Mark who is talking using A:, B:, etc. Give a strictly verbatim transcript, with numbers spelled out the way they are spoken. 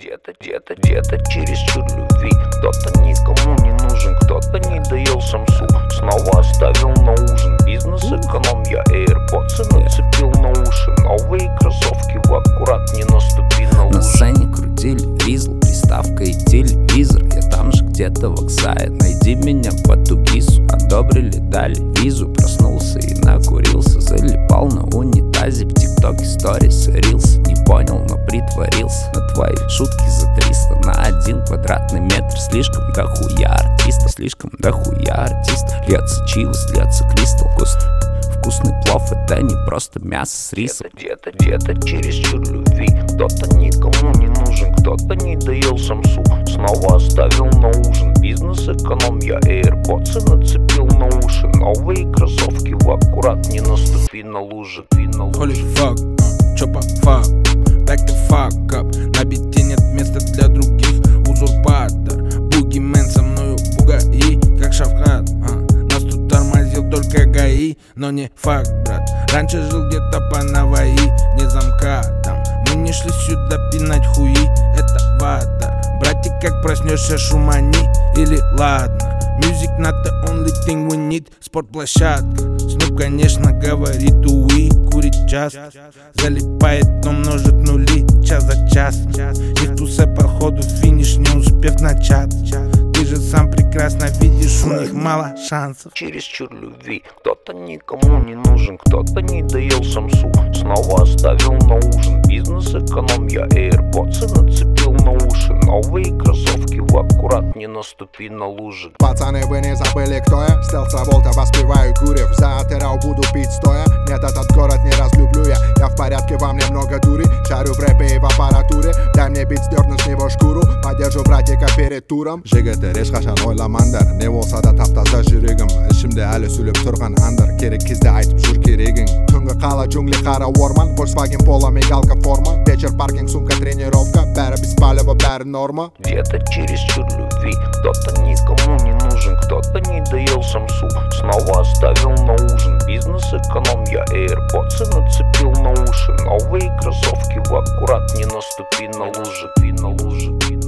A: Где-то, где-то, где-то чересчур любви. Кто-то никому не нужен, кто-то не доел самсу. Снова оставил на ужин. Бизнес-эконом, я AirPods нацепил на уши. Новые кроссовки в аккурат, не наступи на лужи.
B: На сцене крутили визл, приставка и телевизор. Я там же где-то в Оксае. Найди меня по тугису. Одобрили, дали визу. Проснулся и накурился. Залипал на унитазе. В тиктоке сторис рилс. Не понял, но притворился. На твои шутки за триста. На один квадратный метр. Слишком дохуя артиста. Слишком дохуя артиста. Льется чивос, льется кристалл. Вкусный, вкусный плов, это не просто мясо с рисом.
A: Где-то, где-то, где-то чересчур любви. Кто-то никому не нужен, кто-то не доел самсу. Снова оставил на ужин. Бизнес-эконом, я AirPods нацепил на уши. Новые кроссовки в аккурат, не наступи на лужи.
C: Holy fuck, uh, чё по факту, back the fuck up. На бите нет места для других, узурпатор. Бугимен со мною бугаи, как Шавкат, uh. Нас тут тормозил только ГАИ, но не факт, брат. Раньше жил где-то по Наваи, не замкатом. Мы не шли сюда пинать хуи, это вата. Братик, как проснешься, шумани или ладно. Music not the only thing we need. Спортплощадка. Снуп, конечно, говорит уи. Курит час. Залипает, но множит нули час за часом. Их тусе походу финиш, не успев начаться. Ты же сам прекрасно видишь, у них мало шансов.
A: Чересчур любви. Кто-то никому не нужен, кто-то не доел самсу. Снова оставил на ужин. Бизнес-эконом, я AirPods нацепил на уши. Новые кроссовки в аккурат, не наступи на лужи.
D: Пацаны, вы не забыли, кто я? Стелса Волта, воспеваю Гурьев. За Атерау буду пить стоя. Нет, этот город не разлюблю я. Я в порядке, вам немного дури. Шарю в рэпе и в аппаратуре. Дай мне бит, сдерну с него шкуру. Поддержу братика перед туром. Жігіттер ешқашан ойламаңдар. Не болса да таптаза жүрегім. Ішімде әлі сөйлеп тұрған аңдар. Керек кезде айтып жүр керегің. Түнгі қала, джунгли, қара орман. Volkswagen Polo, мигалка форма. Вечер, паркинг, сумка, тренировка. Бәрі беспалево, бәрі норма.
A: Где-то чересчур любви. Кто-то никому не нужен, кто-то не доел самсу. Снова оставил на ужин. Бизнес-эконом, я AirPods нацепил на уши. Новые кроссовки в аккурат, не наступи на лужи, ты на лужи, ты на лужи.